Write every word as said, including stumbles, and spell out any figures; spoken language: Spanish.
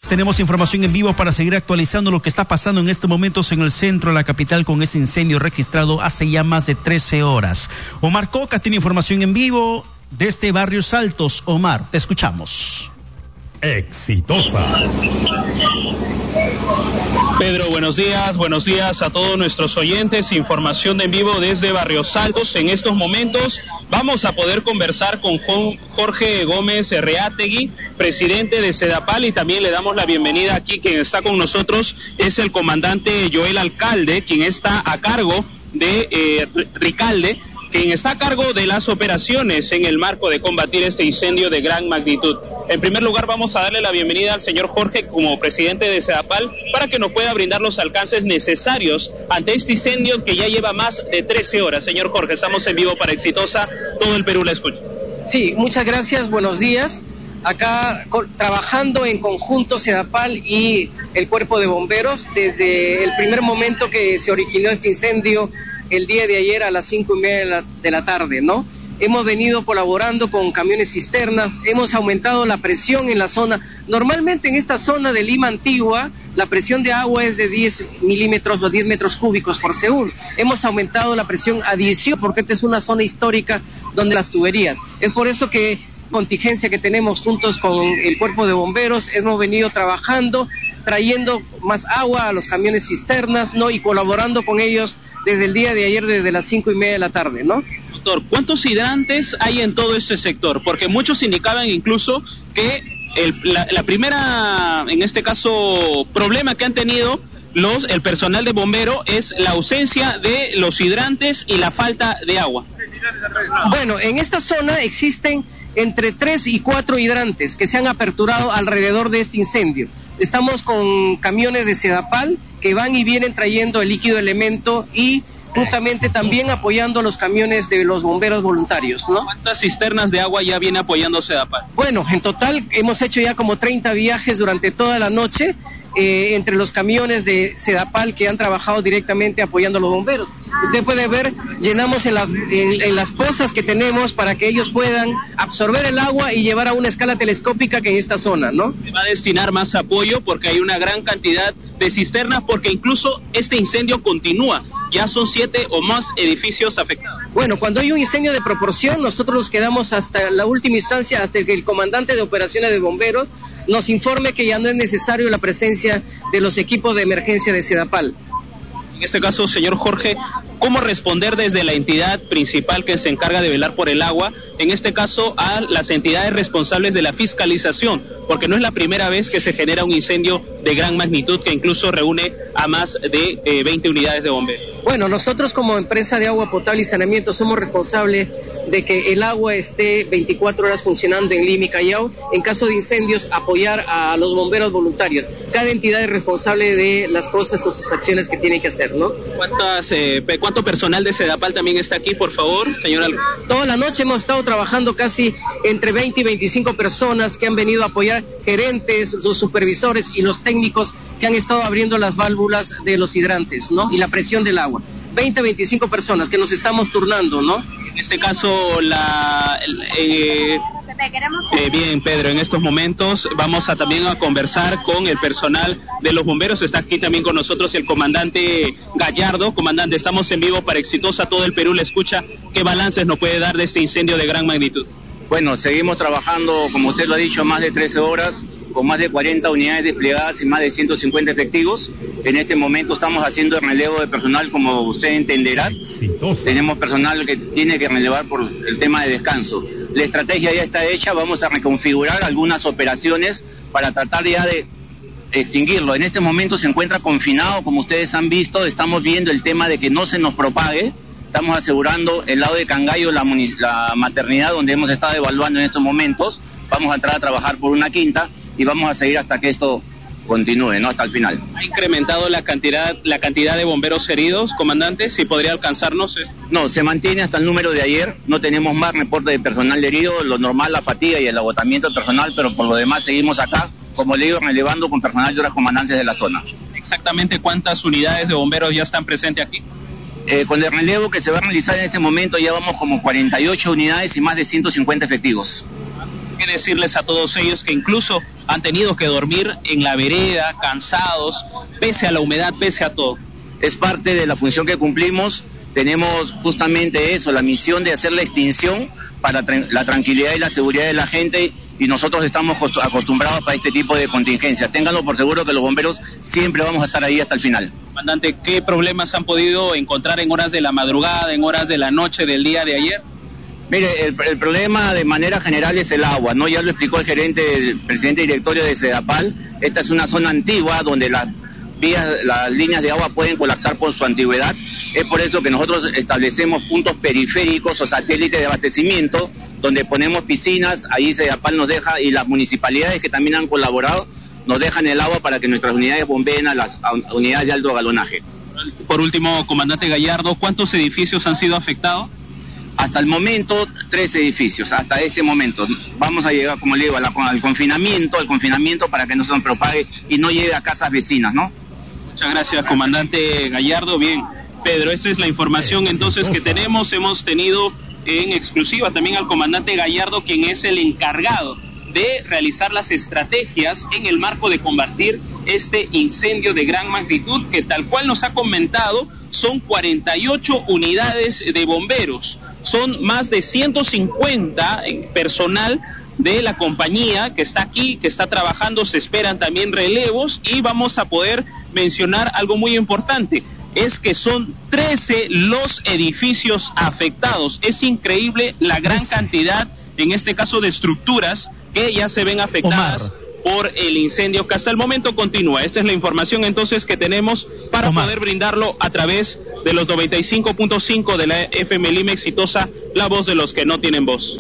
Tenemos información en vivo para seguir actualizando lo que está pasando en estos momentos en el centro de la capital con este incendio registrado hace ya más de trece horas. Omar Coca tiene información en vivo desde Barrios Altos. Omar, te escuchamos. Exitosa. Pedro, buenos días, buenos días a todos nuestros oyentes. Información en vivo desde Barrios Altos. En estos momentos vamos a poder conversar con Jorge Gómez Reátegui, presidente de Sedapal, y también le damos la bienvenida aquí. Quien está con nosotros es el comandante Joel Alcalde, quien está a cargo de eh, Ricalde, quien está a cargo de las operaciones en el marco de combatir este incendio de gran magnitud. En primer lugar, vamos a darle la bienvenida al señor Jorge como presidente de Sedapal para que nos pueda brindar los alcances necesarios ante este incendio que ya lleva más de trece horas. Señor Jorge, estamos en vivo para Exitosa, todo el Perú la escucha. Sí, muchas gracias, buenos días. Acá con, trabajando en conjunto Sedapal y el Cuerpo de Bomberos desde el primer momento que se originó este incendio el día de ayer a las cinco y media de la, de la tarde, ¿no? Hemos venido colaborando con camiones cisternas, hemos aumentado la presión en la zona. Normalmente en esta zona de Lima Antigua, la presión de agua es de diez milímetros o diez metros cúbicos por segundo. Hemos aumentado la presión a dieciocho porque esta es una zona histórica donde las tuberías. Es por eso que contingencia que tenemos juntos con el Cuerpo de Bomberos, hemos venido trabajando, trayendo más agua a los camiones cisternas, ¿no? Y colaborando con ellos desde el día de ayer, desde las cinco y media de la tarde, ¿no? Doctor, ¿cuántos hidrantes hay en todo este sector? Porque muchos indicaban incluso que el, la, la primera, en este caso, problema que han tenido los el personal de bombero es la ausencia de los hidrantes y la falta de agua. Bueno, en esta zona existen entre tres y cuatro hidrantes que se han aperturado alrededor de este incendio. Estamos con camiones de Sedapal que van y vienen trayendo el líquido elemento y justamente también apoyando los camiones de los bomberos voluntarios, ¿no? ¿Cuántas cisternas de agua ya viene apoyando Sedapal? Bueno, en total hemos hecho ya como treinta viajes durante toda la noche eh, entre los camiones de Sedapal que han trabajado directamente apoyando a los bomberos. Usted puede ver, llenamos en, la, en, en las pozas que tenemos para que ellos puedan absorber el agua y llevar a una escala telescópica que en esta zona, ¿no? Se va a destinar más apoyo porque hay una gran cantidad de cisternas, porque incluso este incendio continúa. Ya son siete o más edificios afectados. Bueno, cuando hay un incendio de proporción, nosotros nos quedamos hasta la última instancia, hasta que el comandante de operaciones de bomberos nos informe que ya no es necesario la presencia de los equipos de emergencia de Sedapal. En este caso, señor Jorge, ¿cómo responder desde la entidad principal que se encarga de velar por el agua, en este caso a las entidades responsables de la fiscalización? Porque no es la primera vez que se genera un incendio de gran magnitud que incluso reúne a más de eh, veinte unidades de bomberos. Bueno, nosotros como empresa de agua potable y saneamiento somos responsables de que el agua esté veinticuatro horas funcionando en Lima y Callao. En caso de incendios, apoyar a los bomberos voluntarios. Cada entidad es responsable de las cosas o sus acciones que tiene que hacer, ¿no? ¿Cuántas, eh, ¿Cuánto personal de Sedapal también está aquí, por favor, señora? Toda la noche hemos estado trabajando casi entre veinte y veinticinco personas que han venido a apoyar, gerentes, sus supervisores y los técnicos que han estado abriendo las válvulas de los hidrantes, ¿no? Y la presión del agua. veinte a veinticinco personas que nos estamos turnando, ¿no? En este caso, la... Eh, eh, bien, Pedro, en estos momentos vamos a también a conversar con el personal de los bomberos. Está aquí también con nosotros el comandante Gallardo. Comandante, estamos en vivo para Exitosa, todo el Perú le escucha. ¿Qué balances nos puede dar de este incendio de gran magnitud? Bueno, seguimos trabajando, como usted lo ha dicho, más de trece horas, con más de cuarenta unidades desplegadas y más de ciento cincuenta efectivos. En este momento estamos haciendo el relevo de personal, como usted entenderá. Exitosa. Tenemos personal que tiene que relevar por el tema de descanso. La estrategia ya está hecha, vamos a reconfigurar algunas operaciones para tratar ya de extinguirlo. En este momento se encuentra confinado, como ustedes han visto, estamos viendo el tema de que no se nos propague. Estamos asegurando el lado de Cangallo, la, la maternidad donde hemos estado evaluando en estos momentos. Vamos a entrar a trabajar por una quinta y vamos a seguir hasta que esto continúe, ¿no? Hasta el final. ¿Ha incrementado la cantidad la cantidad de bomberos heridos, comandante? ¿Si podría alcanzarnos? No, se mantiene hasta el número de ayer. No tenemos más reporte de personal herido. Lo normal, la fatiga y el agotamiento del personal, pero por lo demás seguimos acá, como le digo, relevando con personal de otras comandancias de la zona. ¿Exactamente cuántas unidades de bomberos ya están presentes aquí? Eh, con el relevo que se va a realizar en este momento ya vamos como cuarenta y ocho unidades y más de ciento cincuenta efectivos. ¿Qué decirles a todos ellos que incluso han tenido que dormir en la vereda, cansados, pese a la humedad, pese a todo. Es parte de la función que cumplimos. Tenemos justamente eso, la misión de hacer la extinción para tra- la tranquilidad y la seguridad de la gente, y nosotros estamos acostumbrados para este tipo de contingencias. Ténganlo por seguro que los bomberos siempre vamos a estar ahí hasta el final. Comandante, ¿qué problemas han podido encontrar en horas de la madrugada, en horas de la noche del día de ayer? Mire, el, el problema de manera general es el agua, ¿no? Ya lo explicó el gerente, el presidente directorio de Sedapal. Esta es una zona antigua donde las vías, las líneas de agua pueden colapsar por su antigüedad. Es por eso que nosotros establecemos puntos periféricos o satélites de abastecimiento, donde ponemos piscinas. Ahí Sedapal nos deja, y las municipalidades que también han colaborado, nos dejan el agua para que nuestras unidades bombeen a las a unidades de alto galonaje. Por último, comandante Gallardo, ¿cuántos edificios han sido afectados? Hasta el momento, tres edificios, hasta este momento. Vamos a llegar, como le digo, a la, al confinamiento, al confinamiento para que no se nos propague y no llegue a casas vecinas, ¿no? Muchas gracias, comandante Gallardo. Bien, Pedro, esa es la información entonces que tenemos. Hemos tenido en exclusiva también al comandante Gallardo, quien es el encargado de realizar las estrategias en el marco de combatir este incendio de gran magnitud, que tal cual nos ha comentado, son cuarenta y ocho unidades de bomberos, son más de ciento cincuenta personal de la compañía que está aquí, que está trabajando. Se esperan también relevos, y vamos a poder mencionar algo muy importante, es que son trece los edificios afectados. Es increíble la gran cantidad, en este caso, de estructuras que ya se ven afectadas Omar. por el incendio que hasta el momento continúa. Esta es la información entonces que tenemos para Omar. poder brindarlo a través de los noventa y cinco punto cinco de la F M Lima Exitosa, la voz de los que no tienen voz.